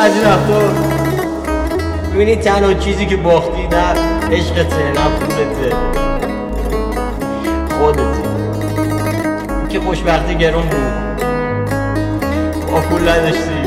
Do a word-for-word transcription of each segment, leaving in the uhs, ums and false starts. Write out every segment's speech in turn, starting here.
بعضی وقتا میبینی تنها چیزی که باختی نه عشقته نه پولته، خودتی که خوشبختی گرون بود، با پول نداشتی،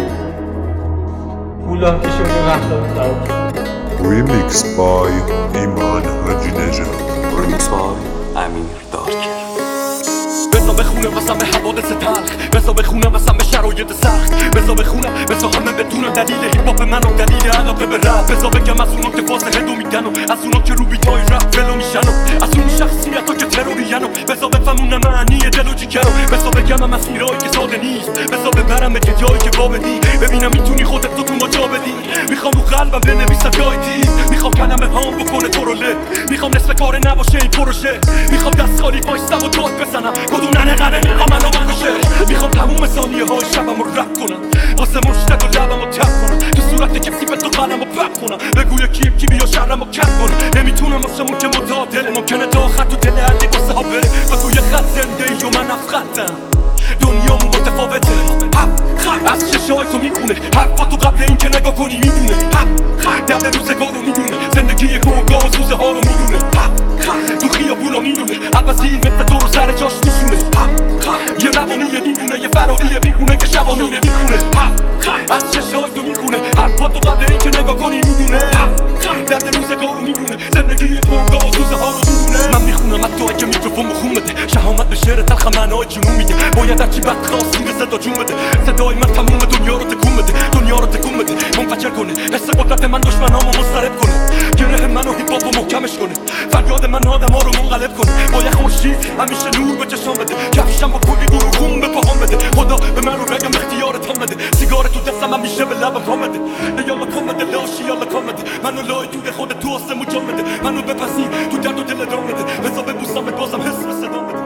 پول هم که شده وقتا بود. Remix by ایمان حاجی نژاد. Remix by امیر دارکر. بزا بخونم واسم به حوادث تلخ، بزا بخونم واسم به شرایط سخت، بزا بخونم بزا همه بدونم دلیل هیپ هاپ من و دلیل علاقه به رپ، بزا بگم از اونا که فاصله دو میدن و از اونا که رو بیتای رپ فلو میشن و از اون شخصیتا که ترورین و بزا بفهمونم معنی دل و جیگر و بزا بگم هم مسیرهایی که ساده نیست، بزا ببرم به جایی که با بدی ببینم میتونی خودت تو تو ما جا بدی. میخوام رو قلبم بنویسم گایدی، میخوام کلمه هام بکنه تو رو له، میخوام نصف کار نباشه این پروژه، میخوام دست خالی وایسم و داد بزنم کدوم ننه قنه میخوام منو بکشه، میخوام تموم ثانیه های شبم رو رپ کنم واسه مشتق و لبم رو تپ کنم تو صورت کسی به تو قلم رو پپ کنم بگوی کیم کی بیا شرم رو کپ کنم. نمیتونم واسه مون که متعادله، ممکنه تا خط تو دل علی واسه ها بره بگوی خط زنده ای و من افخطم دنیامون متفاوته. از چشای تو میخونه حرفا تو قبل این که نگاه کنی میدونه درد روزگار رو میدونه زندگی گوگاه و سوزه ها رو میدونه تو خیابون رو میدونه عوضی مثل تو رو سر جاش میشونه یه روانی میدونه یه فراری میخونه که شبانونه میخونه از چشای تو میخونه حرفا تو قبل این که نگاه کنی میدونه درد روزگار رو میدونه زندگی گوگاه و سوزه ها رو میدونه. من میخونم حتی اگه میکروفون بخون بده شهامت به شعر تلخ معنای جنون میده، باید هرچی بد خواست این صدا جون بده، صدای من تموم دنیا رو تکون بده، دنیا رو تکون بده منفجر کنه، حس قدرت من دشمنامو مضطرب کنه، گره منو هیپ هاپو محکمش کنه، فریاد من آدما رو منقلب کنه، با یه خورشید همیشه نور به چشام بده، کفشم با کلی دروغون به پاهام بده، خدا به من رو رگم اختیارت بده، سیگار تو دستم همیشه به لبم کام بده، یالا کام بده لاشی یالا کام بده، منو لای تو خودت تو آسمون جام بده، منو بپذیر تو درد و دل ادام بده، بزا ببوسم بازم حس به صدام بده.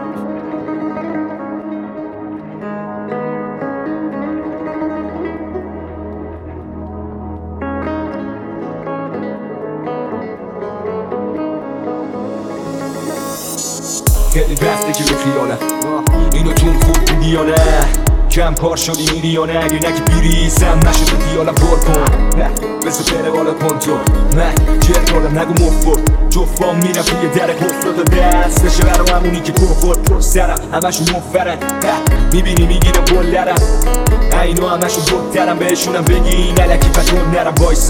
خیلی بستگی به خیالم اینو تون خوب دیدی یا نه، کم کار شدی میری یا نه، اگه نگی بیریزم نشده دیالم پر کن نه بسه بره بالا کنتور نه چهر کارم نگو مفر جفام میرم توی در کفر داده دستشه برا همونی که کفر پر سرم همشون مفرن میبینی میگیرم بلرم اینو همشون بودترم بهشونم بگی نلکی پتون نرم وایسا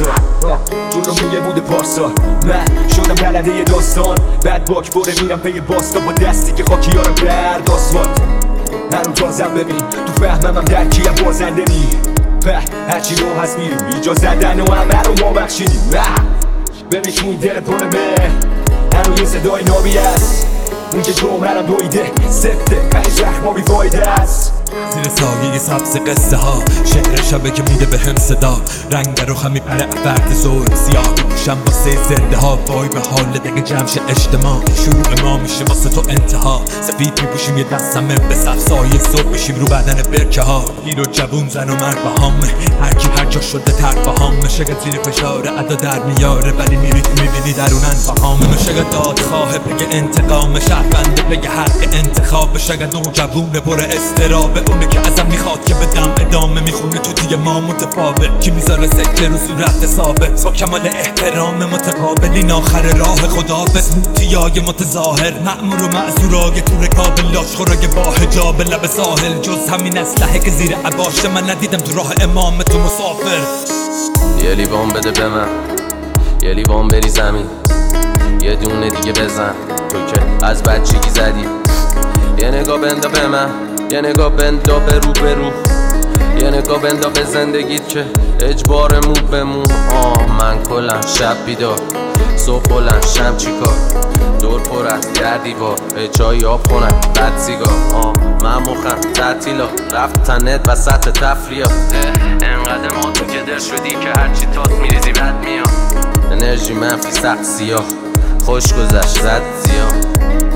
جلو میگه بوده پارسا من شدم بلده یه داستان بعد باک بره میرم پی باستا با دستی که خاکیارم برد آسفالت هنو تازم ببین تو فهمم هم درکیم بازنده می به هرچی رو هست میریم ایجا زدن و همه رو ما بخشیدیم ببین که این دل پره به هنو یه صدای نابی هست اون که جمعه رو دویده سفته پنی زخما بی فایده است زیر سایه سبز قصه ها شعر شبه که میده به هم صدا رنگ رو خمی پره فرد زور سیاه میشم واسه زنده ها وای به حال دگه جمش اجتماع شروع ما میشه واسه تو انتها سفید میپوشیم یه دستمه به صف سایه صبح بشیم رو بدن برکه ها گیر و جوون زن و مرد با همه هرکی هر جا شده ترک با همه شگه زیر فشار ادا در میاره ولی میری تو میبینی درونن با همه شگه داد خواه بگه انتقام شهرونده بگه حق انتخاب شگه دو جوون پر استرابه اونه که ازم میخواد که بدم ادامه میخونه تو دیگه ما متفاوت کی میذاره سکه رو صورت ثابت با کمال احترام متقابل این آخر راه خدا بسموتیای متظاهر مأمور و معذورای تو رکاب لاشخورای با حجاب لب ساحل جز همین اسلحه که زیر عباشه من ندیدم تو راه امام تو مسافر. یه لیوان بده به من یه لیوان بری زمین یه دونه دیگه بزن تو که از بچگی زدی یه نگاه بندا به من یه نگاه بندا به رو به رو یه نگاه بندا به زندگیت که اجبار مو به مو آه من کلم شب بیدار صبح بلند شم چیکار دور پر از در دیوار جایی آب کنم بد سیگار آه من مخم تعطیلا رفتن نت وسط تفریات انقدر ما تو که در شدی که هرچی تاس میریزی بد میاد انرژی منفی سخت سیاه خوش گذشت زد زیاد.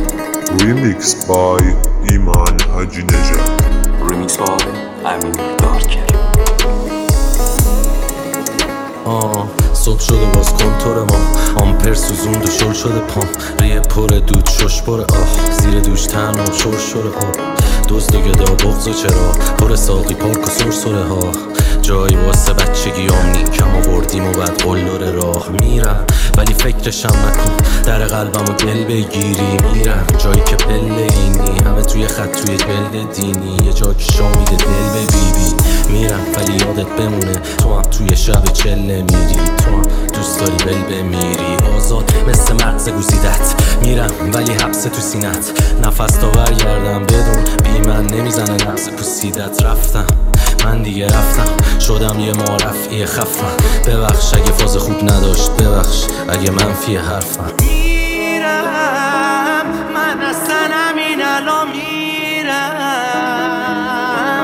Remix by ایمان حاجی نژاد. Remix by امیر دارکر. آه صبح شده باز کنتور ما آمپر سوزوند و شل شده پام ریه پر دود شش پر آه زیر دوش تنها شور شور آب دزد و گدا بغض و چرا پر ساقی پارک و سرسره ها جایی واسه بچگی آمنی کم آوردیم و بعد قلدر راه میرم ولی فکرشم نکن در قلبم و گل بگیری میرم جایی که پله اینی همه توی خط توی جلد دینی یه جا که شا میده دل به بی بی میرم ولی یادت بمونه تو هم توی شب چله میری تو هم دوست داری بل بمیری آزاد مثل مغز گوزیدت میرم ولی حبس تو سینت نفس تا برگردم بدون بی من نمیزنه نفس پوسیدت رفتم من دیگه رفتم شدم یه معرفی خفم ببخش اگه فاز خوب نداشت ببخش اگه منفی حرفم میرم من اصلا همین الان میرم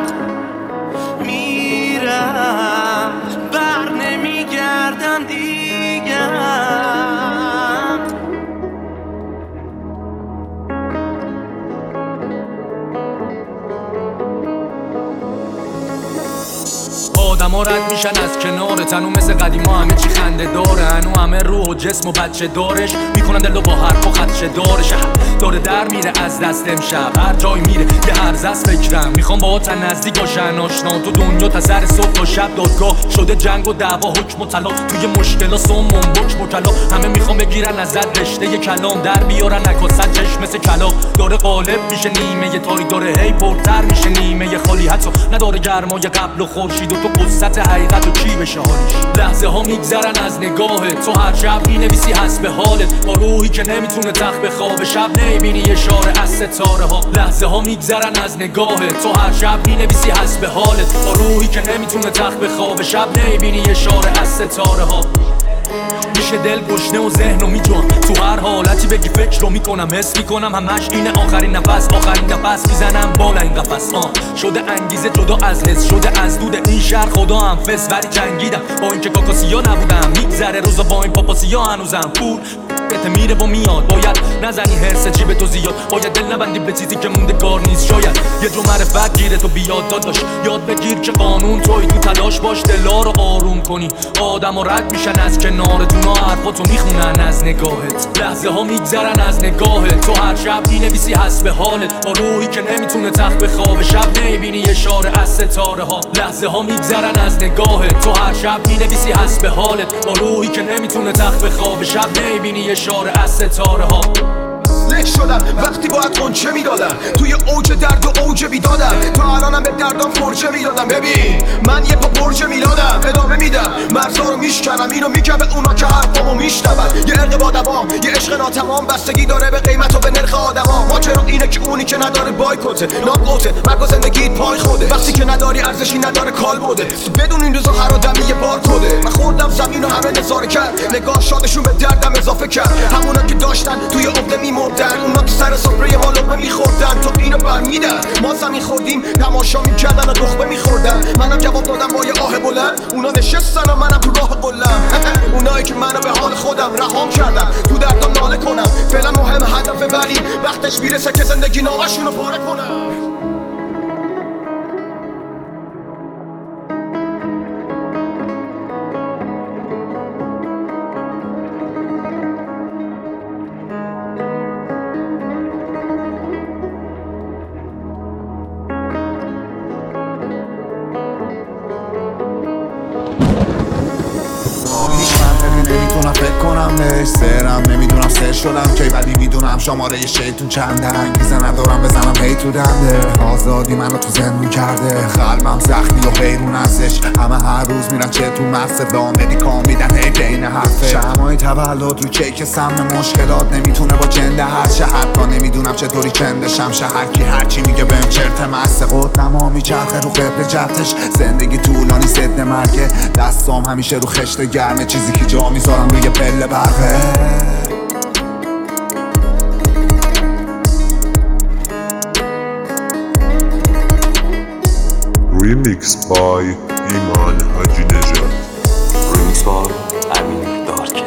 میرم بر نمیگردم دیگه آدم ها رد میشن از کنار تنو مثل قدیما همه چی خنده داره هنو همه روح و جسم و بچه دارش میکنن دل و با حرف و خدشه دارش داره در میره از دست امشب هر جای میره یه هرز از فکرم میخوام با تا نزدیک باشن آشنا تو دنیا تا سر صبح و شب دادگاه شده جنگ و دعوا حکم و طلاق توی مشکلا سمون بک مکلا همه میخوام بگیرن ازت رشته ی کلام در بیارن نکاسد چشم مثل کلا داره قالب میشه نیمه ی تاری داره هی پرتر میشه نیمه ی خالی حتی نداره گرمای قبل و خورشید و تو قصت حقیقت و چی بشه حالش لحظه ها میگذرن از نگاهت تو هر شب مینویسی حسب حالت با روحی که نمیتونه تخت بخوابه شب نمیبینی اشاره از ستاره ها لحظه ها میگذرن از نگاهت تو هر شب مینویسی حسب حالت با روحی که نمیتونه تخت بخوابه شب نمیبینی اشاره از ستاره ها میشه دل گشنه و ذهن رو میجوام تو هر حالتی بگی فکر رو میکنم حس میکنم همش اینه آخرین نفس آخرین نفس میزنم بالا این قفس آه شده انگیزه جدا از حس شده از دود این شهر خدا هم فس ولی جنگیدم با اینکه کاکاسیا نبودم میگذره روزا با این پاپاسیا هنوزم پول بهت میره و میاد باید نزنی هرس جیب تو زیاد باید دل نبندی به چیزی که موندگار نیست شاید یه جو معرفت گیره تو بیاد داداش یاد بگیر که قانون توی تو تلاش باش دلا رو آروم کنی آدم و رد میشن از کنارتون ها حرفاتو میخونن از نگاهت لحظه ها میگذرن از نگاهت تو هر شب مینویسی حسب حالت با روحی که نمیتونه تخت بخوابه شب نمیبینی اشاره از ستاره ها لحظه ها میگذرن از نگاهت تو هر شب مینویسی حسب حالت با روحی که نمیتونه تخت بخوابه شب نمیبینی اشاره از ستاره ها لک شدم وقتی باید قنچه میدادم توی اوج درد و اوج بیدادم تا الانم به دردم فرچه میدادم ببین من یه پا برج میلادم ادامه میدم مرزا رو میشکنم اینو میگم به اونا که حرفامو میشنون یه عرق با دوام یه عشق ناتمام بستگی داره به قیمت و به نرخ آدما ماجرا اینه که اونی که نداره بایکوته ناقوته مرگ و زندگیت پای خوده وقتی که نداری ارزشی نداره کال بوده بدون این روزا هر آدمی یه بار کده من خوردم زمین و همه نظاره کرد نگاه شادشون به دردم اضافه کرد همونا که داشتن توی عقده میمردن اونا که سر سفره ما لقمه میخوردن تو اینو برمیدن ما زمین خوردیم تماشا میکردن و نخبه میخوردن منم جواب دادم با یه آه بلند اونا نشستن و منم تو راه قلم اونایی که منو به حال خودم رهام کردن تو دردم ناله کنم فعلا مهم هدفه ولی وقتش میرسه که زندگی نامشونو پاره کنم نمیتونم فکر کنم بهش سرم نمیدونم سر شدم که ولی میدونم شماره شیطون چنده انگیزه ندارم بزنم هی تو دنده آزادی منو تو زندون کرده قلبم زخمی و حیرون ازش همه هر روز میرن چه تو مقصد به آمدی کام میدن هی بین حرفه شمای تولد رو کیک سم مشکلات نمیتونه با جنده هر شه حتی نمیدونم چطوری چندشم شهر کی هرچی میگه بهم چرت مست قدم ها میچرخه رو قبل جدش زندگی طولانی ضد مرگه دستام همیشه رو خشت گرمه چیزی که جا میذارم روی پله برقه Remix by ایمان حاجی نژاد Remix by امین دارکر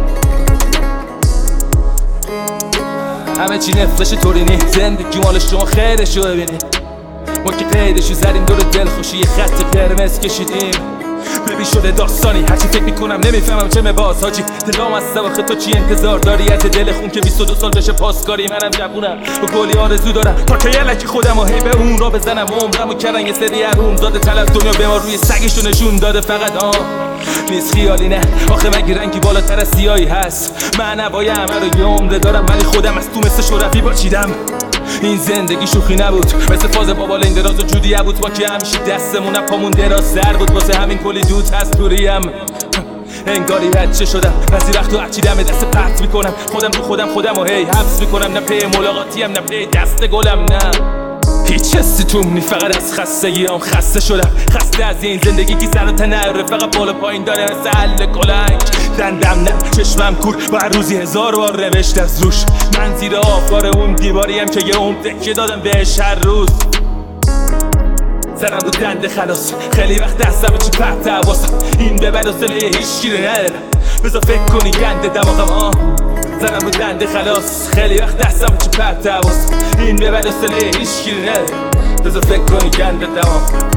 همه چی نفلش طورینی زندگی مال شما خیرشو ببینی ما که قیدشو زدیم دور دل خوشی یه خط قرمز کشیدیم ببین شده داستانی هرچی فکر میکنم نمیفهمم چه باز حاجی دلام از سواخه تو چی انتظار داری از دل خون که بیست و دو سال بشه پاسکاری منم جوونم و کلی آرزو دارم تا که یلکی خودم و هی به اون را بزنم عمرم و کردن یه سری حروم زاده تل از دنیا به ما روی سگشو نشون داده فقط آه نیست خیالی نه آخه مگه رنگی بالاتر از سیاهی هست من نبای همه رو یه عمره دارم ولی خودم از تو مثل شرفی باچیدم این زندگی شوخی نبود مثل فاز بابا لین دراز و جودیه بود با که همیشه دستمونم پامون دراز سر بود واسه همین کلی دود هست پوریم انگاری بچه شدم بعضی وقتا هرچی دم دست پرت میکنم خودم رو خودم خودم و هی حبس میکنم نه پی ملاقاتیم نه پی دست گلم نه هیچ حسی توم نی فقط از خستگی هم خسته شدم خسته از این زندگی که سر و تنره فقط بالا پایین داره مثل حل کلنگ دندم نه چشمم کور و هر روزی هزار بار روشت از روش من زیر آفار اون دیواریم که یه عمر تکیه دادم بهش هر روز زنم رو دنده خلاص خیلی وقت دستم چی پرت حواسم این به بد و سله هیچ گیره ندارم بذار فکر کنی گنده دماغم آه زنم رو دنده خلاص خیلی وقت دستم چی پرت حواسم این به بد و سله هیچ گیره ندارم بذار فکر کنی گنده دماغم